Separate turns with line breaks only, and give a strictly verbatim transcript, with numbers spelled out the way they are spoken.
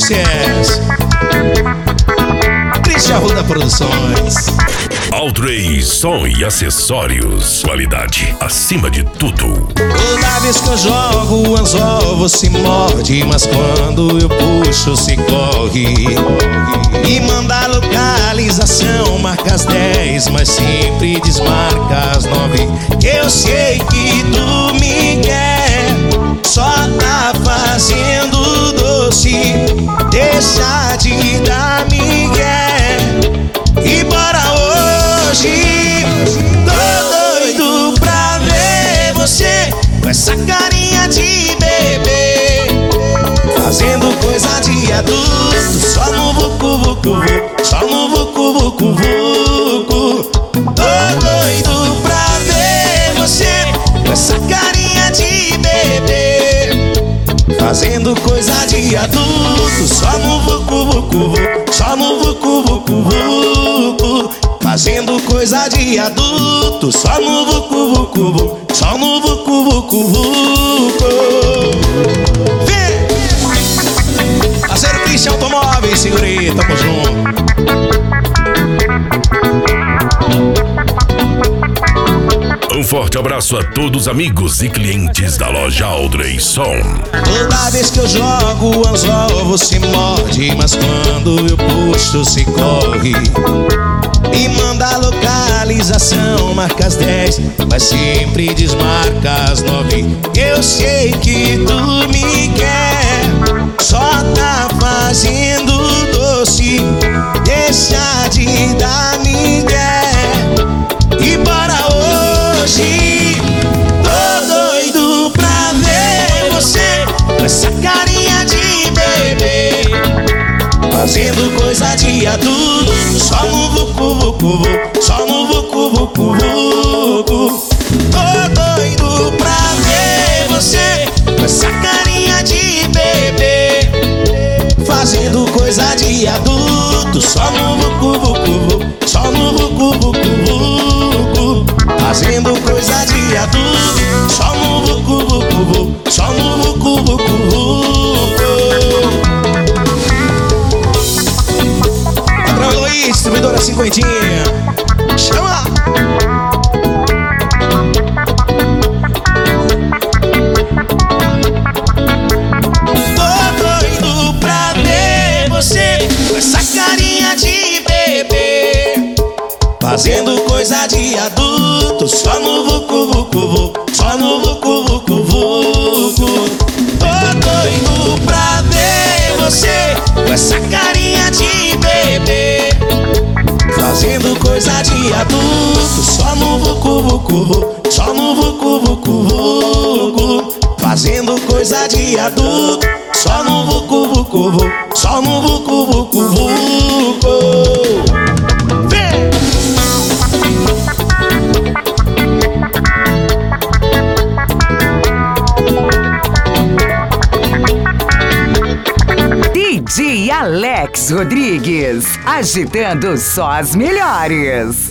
sucesso. Christian Arruda Produções.
Aldrey Som e Acessórios. Qualidade acima de tudo.
Toda vez que eu jogo o anzol você morde, mas quando eu puxo se corre. E manda localização, marca as dez, mas sempre desmarca as nove. Eu sei que tu me quer, só tá fazendo doce. Deixa de dar migué e bora hoje. Tô doido pra ver você com essa carinha de bebê, fazendo coisa de adulto, só no vucu vucu vucu, só no vucu vucu vucu. Tô doido pra ver você com essa carinha de bebê, fazendo coisa de adulto, só no vucu vucu vucu, só no vucu vucu vucu. Fazendo coisa de adulto, só no vucu vucu vucu, só no vucu vucu vucu. Vem! Parceiro Christian Automóveis, segurei, tamo junto.
Um forte abraço a todos os amigos e clientes da loja Aldrey Som.
Toda vez que eu jogo o anzol você morde, mas quando eu puxo se corre. E manda localização, marca as dez, mas sempre desmarca as nove. Eu sei que tu me quer, só tá fazendo doce. Deixa de dar migué e bora hoje. Tô doido pra ver você com essa carinha de bebê, fazendo coisa de adulto, só no vucu vucu vucu, só no vucu vucu vucu. Tô doido pra ver você com essa carinha de bebê, fazendo coisa de adulto, só no vucu vucu vucu, só no vucu vucu vucu. Fazendo coisa de adulto, só no vucu vucu vucu, só no vucu vucu vucu. Distribuidora Cinquentinha, chama! Tô doido pra ver você com essa carinha de bebê, fazendo coisa de adulto, só no vucu vucu vucu, só no vucu vucu vucu. Tô doido pra ver você com essa carinha de bebê, fazendo coisa de adulto, só no vucu vucu vucu, só no vucu vucu vucu. Fazendo coisa de adulto, só no vucu vucu vucu, só no vucu vucu vucu. Vem!
D J Alex Rodrigues, agitando só as melhores.